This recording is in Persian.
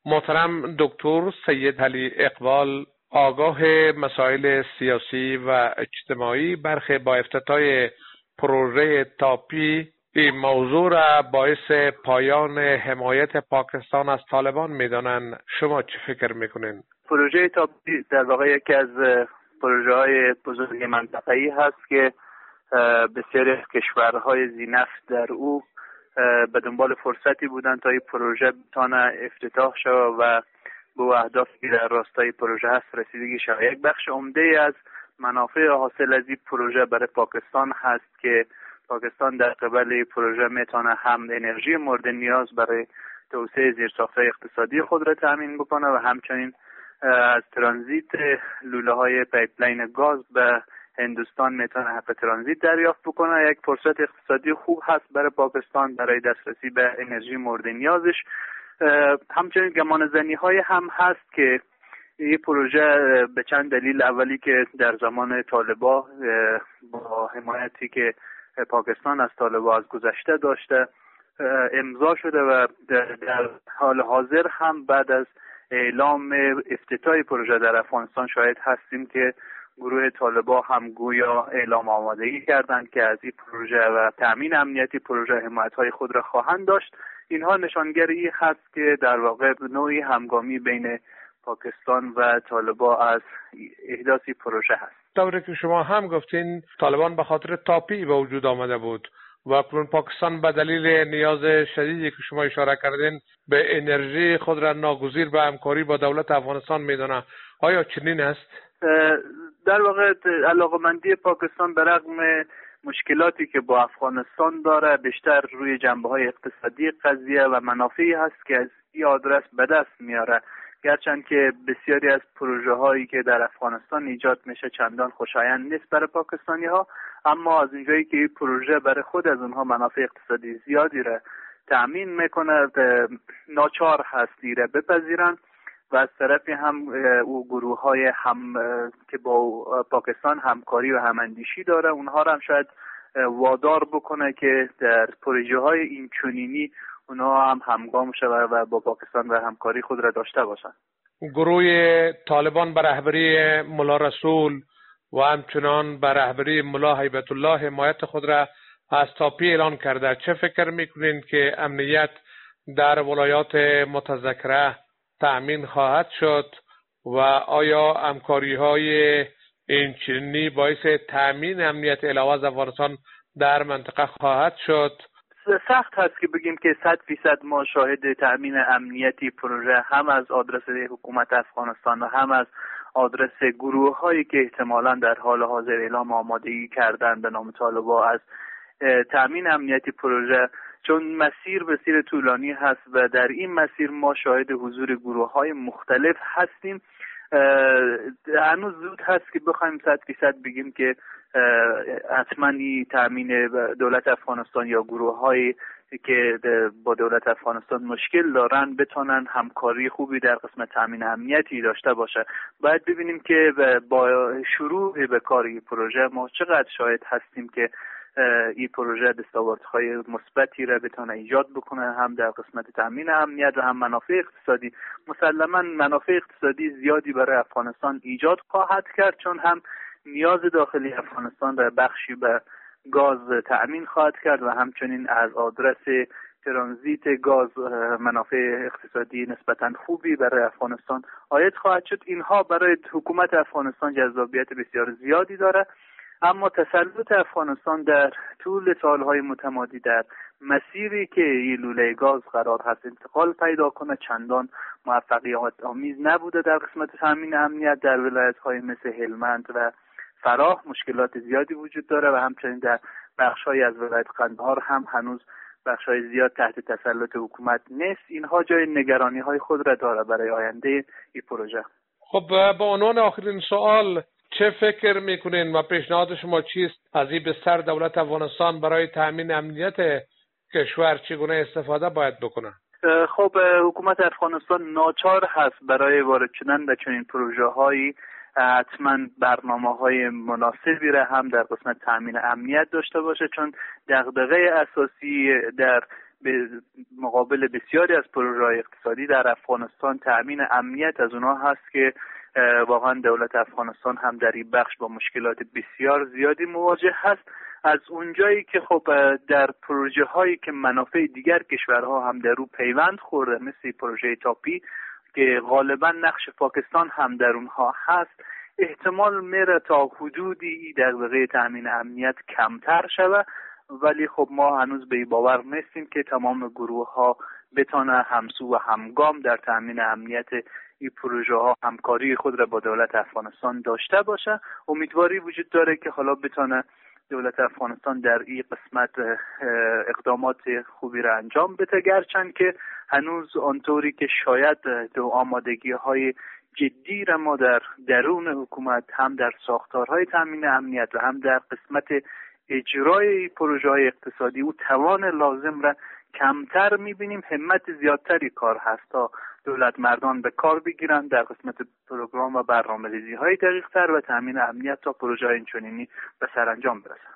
محترم دکتر سید علی اقبال، آگاه مسائل سیاسی و اجتماعی، برخی با افتتاح پروژه تاپی این موضوع را باعث پایان حمایت پاکستان از طالبان میدانند. شما چه فکر میکنین؟ پروژه تاپی در واقع یکی از پروژه های بزرگ منطقه‌ای هست که بسیاری از کشورهای ذی‌نفط در او به دنبال فرصتی بودند تا این پروژه بتانه افتتاح شود و به اهدافی که در راستای پروژه هست رسیدگی شود. یک بخش عمده از منافع حاصل از این پروژه برای پاکستان هست که پاکستان در قبال پروژه میتونه هم انرژی مورد نیاز برای توسعه زیرساخت‌های اقتصادی خود را تامین بکنه و همچنین از ترانزیت لوله‌های پایپلاین گاز به هندوستان میتونه حق ترانزیت دریافت بکنه. یک فرصت اقتصادی خوب هست برای پاکستان برای دسترسی به انرژی مورد نیازش. همچنین گمانه‌زنی‌های هم هست که این پروژه به چند دلیل، اولی که در زمان طالبان با حمایتی که پاکستان از طالبان از گذشته داشته امضا شده و در حال حاضر هم بعد از اعلام افتتاح پروژه در افغانستان شاهد هستیم که گروه طالبان هم گویا اعلام آمادگی کردند که از این پروژه و تامین امنیتی پروژه حمایت‌های خود را خواهند داشت. اینها نشانگری هست که در واقع نوعی همگامی بین پاکستان و طالبان از احداث پروژه هست. طوری که شما هم گفتین طالبان به خاطر تاپی به وجود آمده بود و اکنون پاکستان به دلیل نیاز شدیدی که شما اشاره کردین به انرژی خود را ناگزیر به همکاری با دولت افغانستان میدونه. آیا چنین است؟ در واقع علاقمندی پاکستان به رغم مشکلاتی که با افغانستان داره بیشتر روی جنبه‌های اقتصادی قضیه و منافعی هست که از این آدرس به دست میاره، گرچند که بسیاری از پروژه هایی که در افغانستان ایجاد میشه چندان خوشایند نیست برای پاکستانی ها، اما از اینجایی که این پروژه برای خود از اونها منافع اقتصادی زیادی را تأمین میکنه ناچار هستی را بپذیرن و از طرفی هم او گروه های هم که با پاکستان همکاری و هماندیشی داره اونها را هم شاید وادار بکنه که در پروژه های این چنینی اونها هم همگام شود و با پاکستان و همکاری خود را داشته باشند. گروه طالبان به رهبری ملا رسول و همچنان به رهبری ملا هیبت الله حمایت خود را از تاپی اعلان کرده. چه فکر میکنین که امنیت در ولایات متذکره تأمین خواهد شد و آیا همکاری های این چنینی باعث تأمین امنیت علاوه از افغانستان در منطقه خواهد شد؟ سخت هست که بگیم که 100% ما شاهد تأمین امنیتی پروژه هم از آدرس حکومت افغانستان و هم از آدرس گروه هایی که احتمالاً در حال حاضر اعلام آمادگی کردن به نام طالبان از تأمین امنیتی پروژه، چون مسیر طولانی هست و در این مسیر ما شاهد حضور گروه های مختلف هستیم. هنوز زود هست که بخوایم 100% بگیم که حتما این تأمین دولت افغانستان یا گروه هایی که با دولت افغانستان مشکل دارن بتونن همکاری خوبی در قسمت تأمین امنیتی داشته باشه. باید ببینیم که با شروع به کار این پروژه ما چقدر شاهد هستیم که این پروژه دستاوردهای مثبتی را بتونه ایجاد بکنه، هم در قسمت تأمین امنیت و هم منافع اقتصادی. مسلماً منافع اقتصادی زیادی برای افغانستان ایجاد خواهد کرد، چون هم نیاز داخلی افغانستان را بخشی به گاز تأمین خواهد کرد و همچنین از آدرس ترانزیت گاز منافع اقتصادی نسبتاً خوبی برای افغانستان عاید خواهد شد. اینها برای حکومت افغانستان جذابیت بسیار زیادی داره، اما تسلط افغانستان در طول سالهای متمادی در مسیری که این لوله گاز قرار هست انتقال پیدا کنه چندان موفقیت آمیز نبوده. در قسمت تامین امنیت در ولایت‌های مثل هلمند و فراه مشکلات زیادی وجود داره و همچنین در بخش‌های از ولایت قندهار هم هنوز بخش‌های زیاد تحت تسلط حکومت نیست. اینها جای نگرانی‌های خود را داره برای آینده این پروژه. خب به عنوان آخرین سوال، چه فکر میکنین و پیشنهاد شما چیست از این بستر دولت افغانستان برای تأمین امنیت کشور چگونه استفاده باید بکنه؟ خب حکومت افغانستان ناچار هست برای وارد شدن به چنین پروژه‌هایی حتما برنامه‌های مناسبی را هم در قسمت تأمین امنیت داشته باشه، چون دغدغه اساسی در به مقابل بسیاری از پروژه‌های اقتصادی در افغانستان تأمین امنیت از اونها هست که واقعا دولت افغانستان هم در این بخش با مشکلات بسیار زیادی مواجه هست. از اونجایی که خب در پروژه هایی که منافع دیگر کشورها هم در رو پیوند خورده مثل پروژه تاپی که غالبا نقش پاکستان هم در اونها هست، احتمال میره تا حدودی دغدغه تامین امنیت کمتر شود، ولی خب ما هنوز به این باور نیستیم که تمام گروه ها بتونه همسو و همگام در تامین امنیت این پروژه ها همکاری خود را با دولت افغانستان داشته باشه. امیدواری وجود داره که حالا بتونه دولت افغانستان در این قسمت اقدامات خوبی را انجام بده، گرچند که هنوز آنطوری که شاید دو آمادگی های جدی را ما در درون حکومت هم در ساختارهای تامین امنیت و هم در قسمت اجرای پروژه های اقتصادی و توان لازم را کمتر میبینیم. همت زیادتری کار هست تا دولت مردان به کار بگیرند در قسمت پروگرام و برنامه‌ریزی های دقیق تر و تامین امنیت تا پروژه های اینچنینی به سرانجام برسند.